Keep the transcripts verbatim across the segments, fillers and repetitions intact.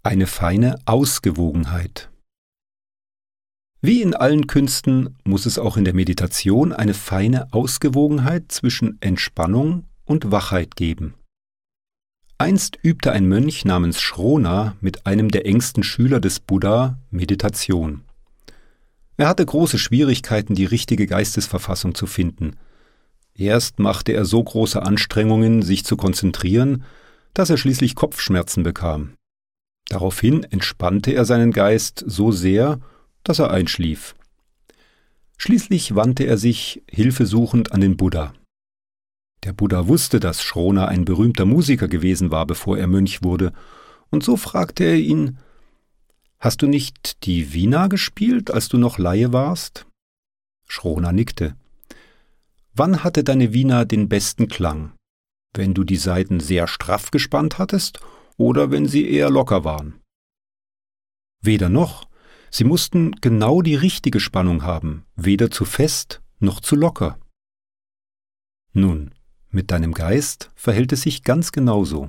Eine feine Ausgewogenheit. Wie in allen Künsten muss es auch in der Meditation eine feine Ausgewogenheit zwischen Entspannung und Wachheit geben. Einst übte ein Mönch namens Shrona mit einem der engsten Schüler des Buddha Meditation. Er hatte große Schwierigkeiten, die richtige Geistesverfassung zu finden. Erst machte er so große Anstrengungen, sich zu konzentrieren, dass er schließlich Kopfschmerzen bekam. Daraufhin entspannte er seinen Geist so sehr, dass er einschlief. Schließlich wandte er sich hilfesuchend an den Buddha. Der Buddha wusste, dass Shrona ein berühmter Musiker gewesen war, bevor er Mönch wurde, und so fragte er ihn: »Hast du nicht die Vina gespielt, als du noch Laie warst?« Shrona nickte. »Wann hatte deine Vina den besten Klang? Wenn du die Saiten sehr straff gespannt hattest oder wenn sie eher locker waren?« »Weder noch. Sie mussten genau die richtige Spannung haben, weder zu fest noch zu locker.« »Nun, mit deinem Geist verhält es sich ganz genauso.«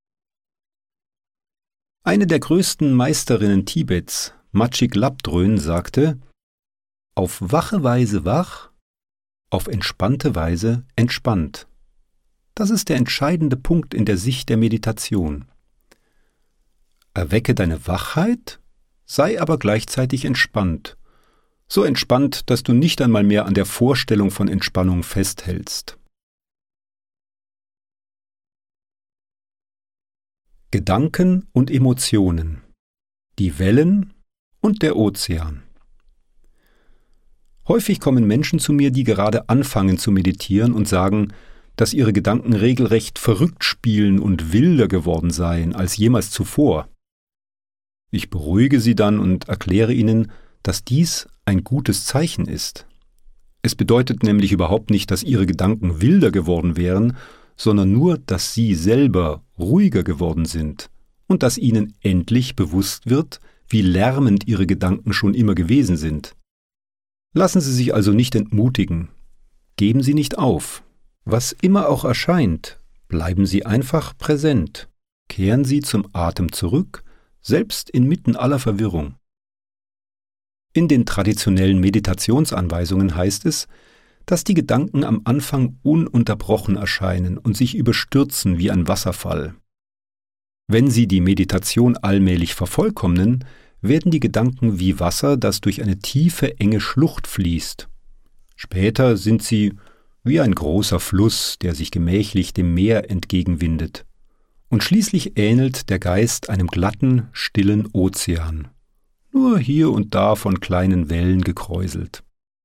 Eine der größten Meisterinnen Tibets, Machig Labdrön, sagte: »Auf wache Weise wach, auf entspannte Weise entspannt. Das ist der entscheidende Punkt in der Sicht der Meditation. Erwecke deine Wachheit, sei aber gleichzeitig entspannt. So entspannt, dass du nicht einmal mehr an der Vorstellung von Entspannung festhältst.« Gedanken und Emotionen, die Wellen und der Ozean. Häufig kommen Menschen zu mir, die gerade anfangen zu meditieren und sagen, dass ihre Gedanken regelrecht verrückt spielen und wilder geworden seien als jemals zuvor. Ich beruhige sie dann und erkläre ihnen, dass dies ein gutes Zeichen ist. Es bedeutet nämlich überhaupt nicht, dass ihre Gedanken wilder geworden wären, sondern nur, dass sie selber ruhiger geworden sind und dass ihnen endlich bewusst wird, wie lärmend ihre Gedanken schon immer gewesen sind. Lassen Sie sich also nicht entmutigen. Geben Sie nicht auf. Was immer auch erscheint, bleiben Sie einfach präsent. Kehren Sie zum Atem zurück, selbst inmitten aller Verwirrung. In den traditionellen Meditationsanweisungen heißt es, dass die Gedanken am Anfang ununterbrochen erscheinen und sich überstürzen wie ein Wasserfall. Wenn Sie die Meditation allmählich vervollkommnen, werden die Gedanken wie Wasser, das durch eine tiefe, enge Schlucht fließt. Später sind sie wie ein großer Fluss, der sich gemächlich dem Meer entgegenwindet. Und schließlich ähnelt der Geist einem glatten, stillen Ozean, nur hier und da von kleinen Wellen gekräuselt.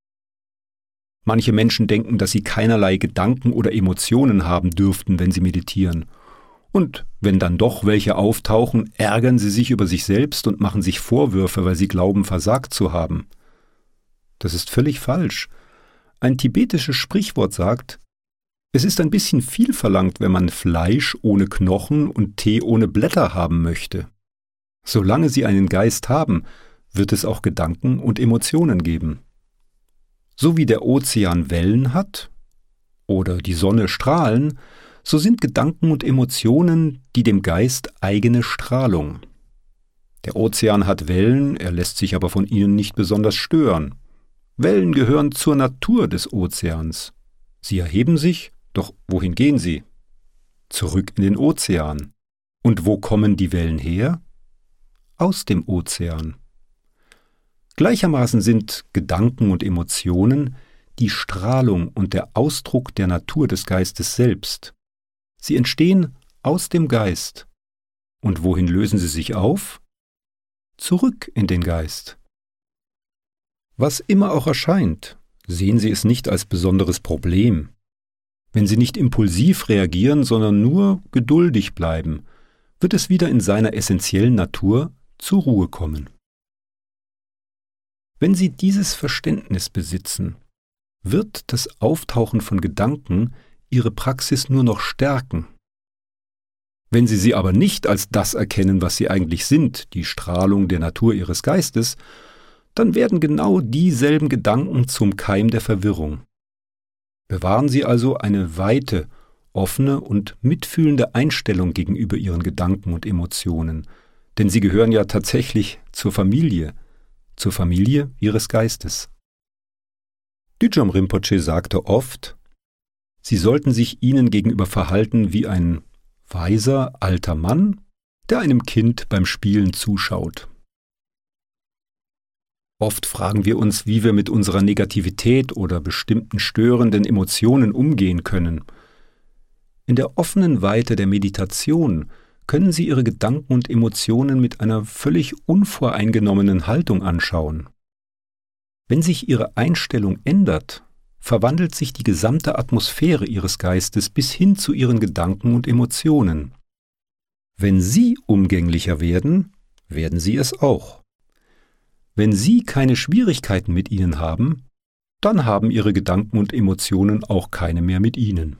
Manche Menschen denken, dass sie keinerlei Gedanken oder Emotionen haben dürften, wenn sie meditieren. Und wenn dann doch welche auftauchen, ärgern sie sich über sich selbst und machen sich Vorwürfe, weil sie glauben, versagt zu haben. Das ist völlig falsch. Ein tibetisches Sprichwort sagt: Es ist ein bisschen viel verlangt, wenn man Fleisch ohne Knochen und Tee ohne Blätter haben möchte. Solange Sie einen Geist haben, wird es auch Gedanken und Emotionen geben. So wie der Ozean Wellen hat oder die Sonne Strahlen, so sind Gedanken und Emotionen die dem Geist eigene Strahlung. Der Ozean hat Wellen, er lässt sich aber von ihnen nicht besonders stören. Wellen gehören zur Natur des Ozeans. Sie erheben sich, doch wohin gehen sie? Zurück in den Ozean. Und wo kommen die Wellen her? Aus dem Ozean. Gleichermaßen sind Gedanken und Emotionen die Strahlung und der Ausdruck der Natur des Geistes selbst. Sie entstehen aus dem Geist. Und wohin lösen sie sich auf? Zurück in den Geist. Was immer auch erscheint, sehen Sie es nicht als besonderes Problem. Wenn Sie nicht impulsiv reagieren, sondern nur geduldig bleiben, wird es wieder in seiner essentiellen Natur zur Ruhe kommen. Wenn Sie dieses Verständnis besitzen, wird das Auftauchen von Gedanken Ihre Praxis nur noch stärken. Wenn Sie sie aber nicht als das erkennen, was sie eigentlich sind, die Strahlung der Natur Ihres Geistes, dann werden genau dieselben Gedanken zum Keim der Verwirrung. Bewahren Sie also eine weite, offene und mitfühlende Einstellung gegenüber Ihren Gedanken und Emotionen, denn sie gehören ja tatsächlich zur Familie, zur Familie ihres Geistes. Düjom Rinpoche sagte oft, sie sollten sich ihnen gegenüber verhalten wie ein weiser alter Mann, der einem Kind beim Spielen zuschaut. Oft fragen wir uns, wie wir mit unserer Negativität oder bestimmten störenden Emotionen umgehen können. In der offenen Weite der Meditation können Sie Ihre Gedanken und Emotionen mit einer völlig unvoreingenommenen Haltung anschauen. Wenn sich Ihre Einstellung ändert, verwandelt sich die gesamte Atmosphäre Ihres Geistes bis hin zu Ihren Gedanken und Emotionen. Wenn Sie umgänglicher werden, werden Sie es auch. Wenn Sie keine Schwierigkeiten mit Ihnen haben, dann haben Ihre Gedanken und Emotionen auch keine mehr mit Ihnen.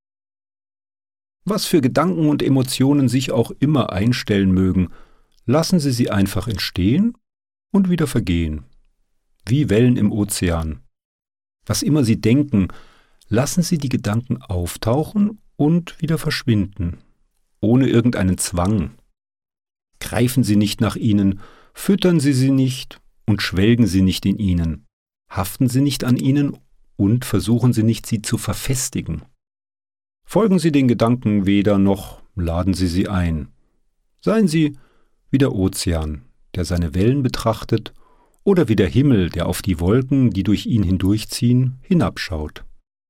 Was für Gedanken und Emotionen sich auch immer einstellen mögen, lassen Sie sie einfach entstehen und wieder vergehen, wie Wellen im Ozean. Was immer Sie denken, lassen Sie die Gedanken auftauchen und wieder verschwinden, ohne irgendeinen Zwang. Greifen Sie nicht nach ihnen, füttern Sie sie nicht und schwelgen Sie nicht in ihnen. Haften Sie nicht an ihnen und versuchen Sie nicht, sie zu verfestigen. Folgen Sie den Gedanken weder noch laden Sie sie ein. Seien Sie wie der Ozean, der seine Wellen betrachtet, oder wie der Himmel, der auf die Wolken, die durch ihn hindurchziehen, hinabschaut.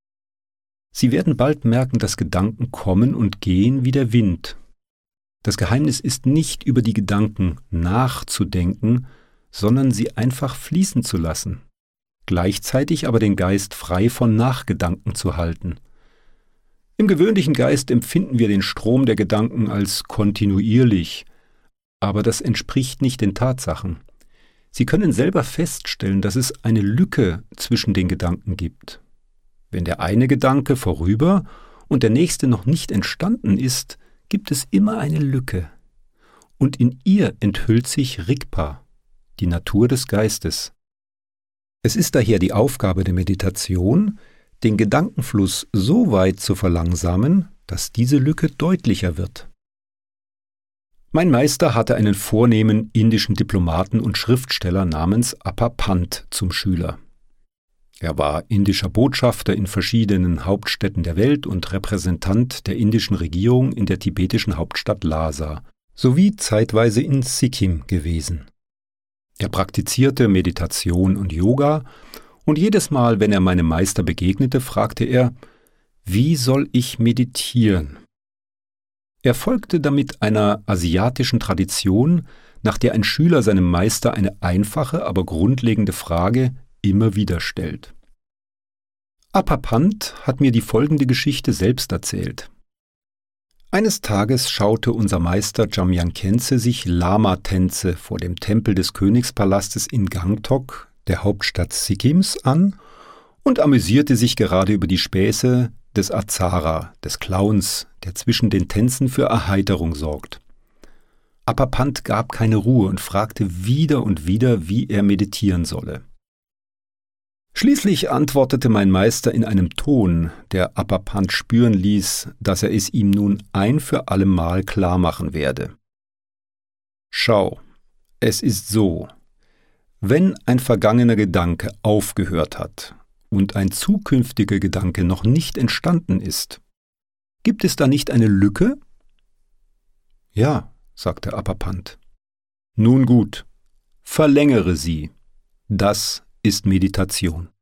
Sie werden bald merken, dass Gedanken kommen und gehen wie der Wind. Das Geheimnis ist nicht, über die Gedanken nachzudenken, sondern sie einfach fließen zu lassen, gleichzeitig aber den Geist frei von Nachgedanken zu halten. Im gewöhnlichen Geist empfinden wir den Strom der Gedanken als kontinuierlich, aber das entspricht nicht den Tatsachen. Sie können selber feststellen, dass es eine Lücke zwischen den Gedanken gibt. Wenn der eine Gedanke vorüber und der nächste noch nicht entstanden ist, gibt es immer eine Lücke. Und in ihr enthüllt sich Rigpa, die Natur des Geistes. Es ist daher die Aufgabe der Meditation, den Gedankenfluss so weit zu verlangsamen, dass diese Lücke deutlicher wird. Mein Meister hatte einen vornehmen indischen Diplomaten und Schriftsteller namens Appa Pant zum Schüler. Er war indischer Botschafter in verschiedenen Hauptstädten der Welt und Repräsentant der indischen Regierung in der tibetischen Hauptstadt Lhasa, sowie zeitweise in Sikkim gewesen. Er praktizierte Meditation und Yoga, und jedes Mal, wenn er meinem Meister begegnete, fragte er, wie soll ich meditieren? Er folgte damit einer asiatischen Tradition, nach der ein Schüler seinem Meister eine einfache, aber grundlegende Frage immer wieder stellt. Appa Pant hat mir die folgende Geschichte selbst erzählt. Eines Tages schaute unser Meister Jamyang Khyentse sich Lama-Tänze vor dem Tempel des Königspalastes in Gangtok, der Hauptstadt Sikkims, an und amüsierte sich gerade über die Späße des Azara, des Clowns, der zwischen den Tänzen für Erheiterung sorgt. Appa Pant gab keine Ruhe und fragte wieder und wieder, wie er meditieren solle. Schließlich antwortete mein Meister in einem Ton, der Appa Pant spüren ließ, dass er es ihm nun ein für allemal klar machen werde. Schau, es ist so, wenn ein vergangener Gedanke aufgehört hat und ein zukünftiger Gedanke noch nicht entstanden ist, gibt es da nicht eine Lücke? Ja, sagte Appa Pant. Nun gut, verlängere sie. Das ist Meditation.